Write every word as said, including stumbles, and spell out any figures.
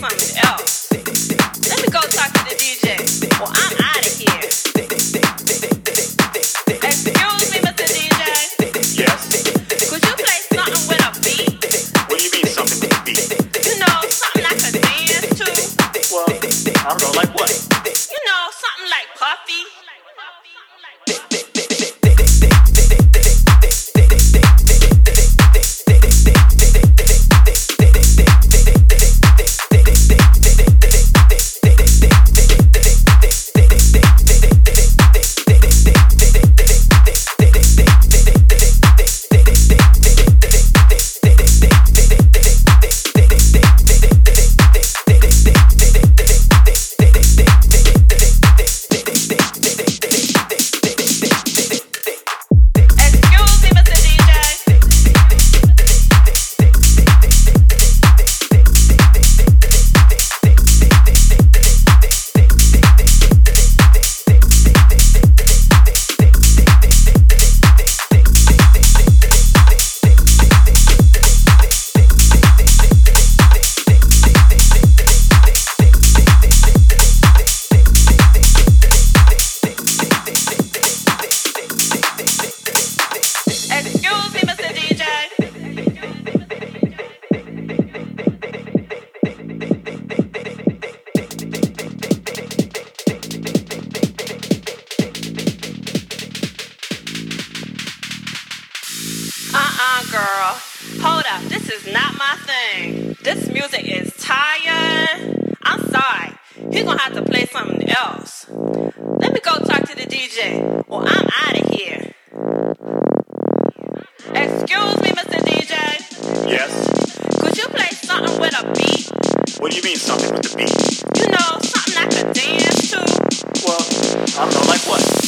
something else. Let me go talk to the D J. Well, I'm out of here. Excuse me, Mister D J. Yes? Could you play something with a beat? What do you mean something with a beat? You know, something I could dance to. Well, I don't know, like what? You know, something like Puffy. Uh-uh, girl. Hold up. This is not my thing. This music is tired. I'm sorry. He's gonna have to play something else. Let me go talk to the D J. Well, I'm out of here. Excuse me, Mister D J. Yes? Could you play something with a beat? What do you mean something with the beat? You know, something I could dance to. Well, I don't know, like what?